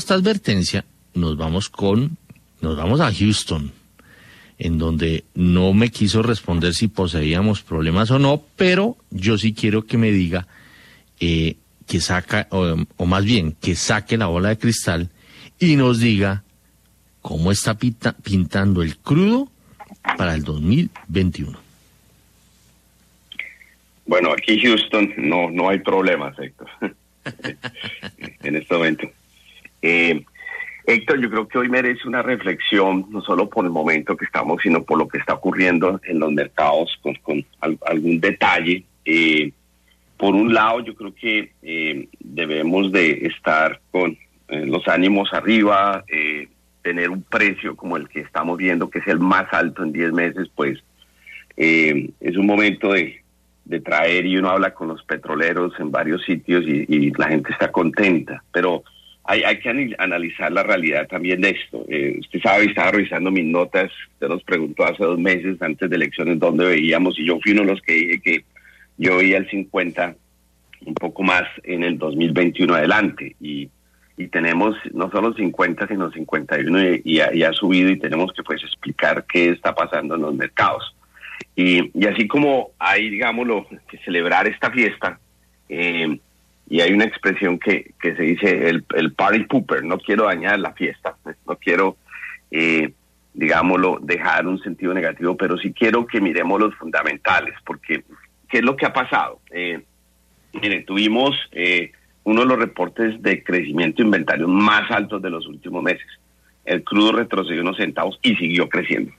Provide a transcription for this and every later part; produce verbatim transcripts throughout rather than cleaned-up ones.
esta advertencia, nos vamos con, nos vamos a Houston, en donde no me quiso responder si poseíamos problemas o no, pero yo sí quiero que me diga eh, que saca, o, o más bien, que saque la bola de cristal y nos diga cómo está pinta, pintando el crudo para el dos mil veintiuno. Bueno, aquí Houston no no hay problemas, Héctor, en este momento. Eh, Héctor, yo creo que hoy merece una reflexión, no solo por el momento que estamos, sino por lo que está ocurriendo en los mercados, con, con al, algún detalle. Eh, por un lado, yo creo que eh, debemos de estar con eh, los ánimos arriba, eh, tener un precio como el que estamos viendo, que es el más alto en diez meses, pues eh, es un momento de, de traer, y uno habla con los petroleros en varios sitios y, y la gente está contenta, pero hay, hay que analizar la realidad también de esto. Eh, usted sabe, estaba revisando mis notas, usted nos preguntó hace dos meses antes de elecciones dónde veíamos, y yo fui uno de los que dije que yo veía el cincuenta un poco más en el dos mil veintiuno adelante, y y tenemos no solo cincuenta, sino cincuenta y uno, y, y, ha, y ha subido, y tenemos que pues explicar qué está pasando en los mercados. Y, y así como hay, digámoslo, que celebrar esta fiesta, eh, y hay una expresión que, que se dice el, el party pooper, no quiero dañar la fiesta, no quiero, eh, digámoslo, dejar un sentido negativo, pero sí quiero que miremos los fundamentales, porque ¿qué es lo que ha pasado? Eh, miren, tuvimos... Eh, uno de los reportes de crecimiento de inventarios más altos de los últimos meses. El crudo retrocedió unos centavos y siguió creciendo.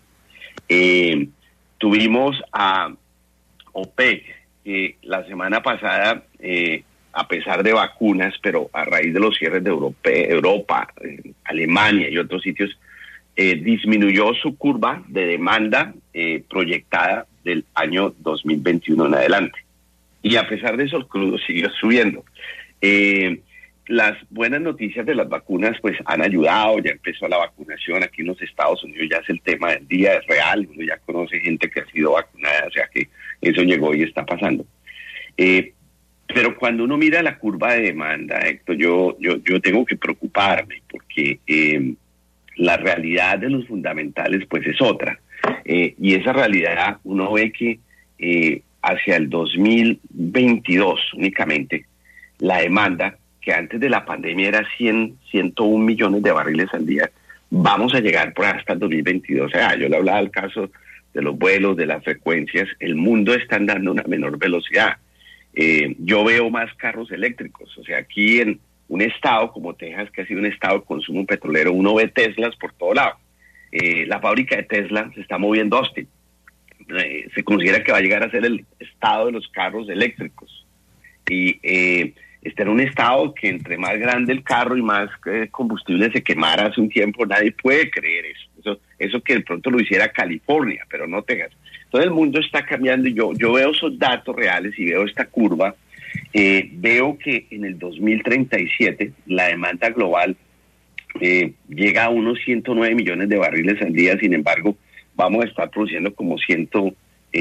Eh, tuvimos a OPEC, que la semana pasada, eh, a pesar de vacunas, pero a raíz de los cierres de Europa, Europa eh, Alemania y otros sitios, eh, disminuyó su curva de demanda eh, proyectada del año dos mil veintiuno en adelante. Y a pesar de eso, el crudo siguió subiendo. Eh, las buenas noticias de las vacunas pues han ayudado, ya empezó la vacunación aquí en los Estados Unidos, ya es el tema del día, es real, uno ya conoce gente que ha sido vacunada, o sea que eso llegó y está pasando. Eh, pero cuando uno mira la curva de demanda, Héctor, yo, yo, yo tengo que preocuparme, porque eh, la realidad de los fundamentales pues es otra, eh, y esa realidad uno ve que eh, hacia el dos mil veintidós únicamente, la demanda, que antes de la pandemia era cien, ciento uno millones de barriles al día, vamos a llegar por hasta el dos mil veintidós. O sea, yo le hablaba del caso de los vuelos, de las frecuencias, el mundo está andando a una menor velocidad. Eh, yo veo más carros eléctricos, o sea, aquí en un estado como Texas, que ha sido un estado de consumo petrolero, uno ve Teslas por todo lado. Eh, la fábrica de Tesla se está moviendo a Austin. Eh, se considera que va a llegar a ser el estado de los carros eléctricos. Y eh, está en un estado que entre más grande el carro y más eh, combustible se quemara hace un tiempo, nadie puede creer eso. Eso, eso que de pronto lo hiciera California, pero no Texas. Todo el mundo está cambiando, y yo, yo veo esos datos reales y veo esta curva. Eh, veo que en el dos mil treinta y siete la demanda global eh, llega a unos ciento nueve millones de barriles al día, sin embargo, vamos a estar produciendo como ciento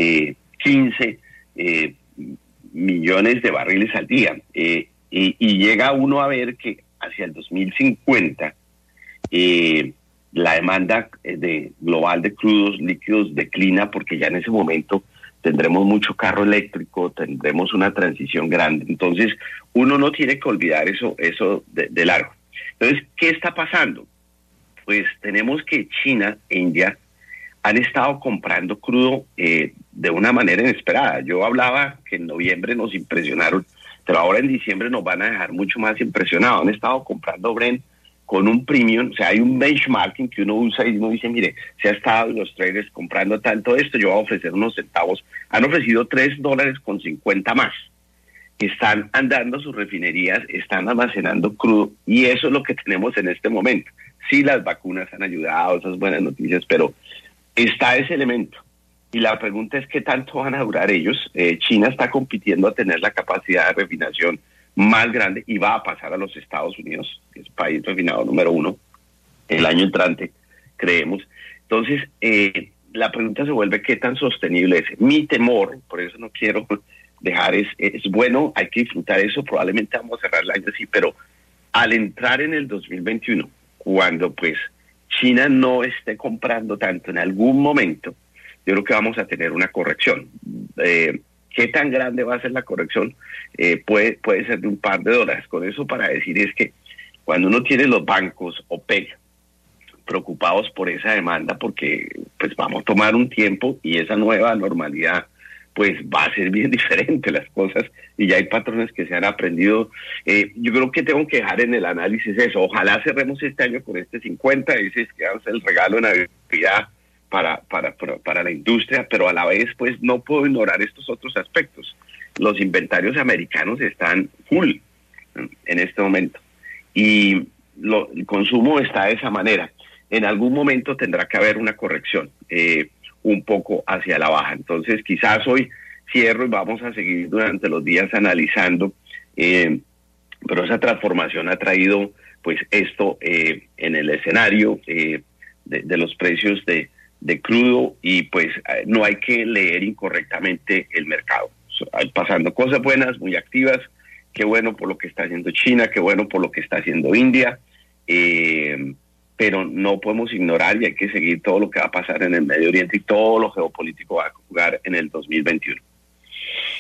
quince eh, millones de barriles al día, eh, y, y llega uno a ver que hacia el dos mil cincuenta eh, la demanda de global de crudos líquidos declina, porque ya en ese momento tendremos mucho carro eléctrico, tendremos una transición grande. Entonces uno no tiene que olvidar eso, eso de, de largo. Entonces, ¿qué está pasando? Pues tenemos que China e India han estado comprando crudo eh, de una manera inesperada. Yo hablaba que en noviembre nos impresionaron, pero ahora en diciembre nos van a dejar mucho más impresionados. Han estado comprando Brent con un premium, o sea, hay un benchmarking que uno usa y uno dice, mire, se ha estado los traders comprando tanto esto, yo voy a ofrecer unos centavos. Han ofrecido tres dólares con cincuenta más. Están andando sus refinerías, están almacenando crudo, y eso es lo que tenemos en este momento. Sí, las vacunas han ayudado, esas buenas noticias, pero está ese elemento. Y la pregunta es qué tanto van a durar ellos. Eh, China está compitiendo a tener la capacidad de refinación más grande y va a pasar a los Estados Unidos, que es el país refinado número uno, el año entrante, creemos. Entonces, eh, la pregunta se vuelve qué tan sostenible es. Mi temor, por eso no quiero dejar, es, es bueno, hay que disfrutar eso, probablemente vamos a cerrar el año así, pero al entrar en el dos mil veintiuno, cuando pues China no esté comprando tanto en algún momento, yo creo que vamos a tener una corrección. Eh, ¿Qué tan grande va a ser la corrección? Eh, puede, puede ser de un par de dólares. Con eso para decir es que cuando uno tiene los bancos OPEC preocupados por esa demanda, porque pues vamos a tomar un tiempo y esa nueva normalidad pues va a ser bien diferente las cosas y ya hay patrones que se han aprendido. Eh, yo creo que tengo que dejar en el análisis eso. Ojalá cerremos este año con este cincuenta, ese es que hace el regalo de Navidad para, para, para, para la industria, pero a la vez pues no puedo ignorar estos otros aspectos. Los inventarios americanos están full en este momento y lo, el consumo está de esa manera. En algún momento tendrá que haber una corrección. Eh, un poco hacia la baja. Entonces quizás hoy cierro y vamos a seguir durante los días analizando, eh, pero esa transformación ha traído pues esto eh, en el escenario eh, de, de los precios de, de crudo y pues eh, no hay que leer incorrectamente el mercado. Hay pasando cosas buenas, muy activas, qué bueno por lo que está haciendo China, qué bueno por lo que está haciendo India, eh, pero no podemos ignorar y hay que seguir todo lo que va a pasar en el Medio Oriente y todo lo geopolítico va a jugar en el dos mil veintiuno.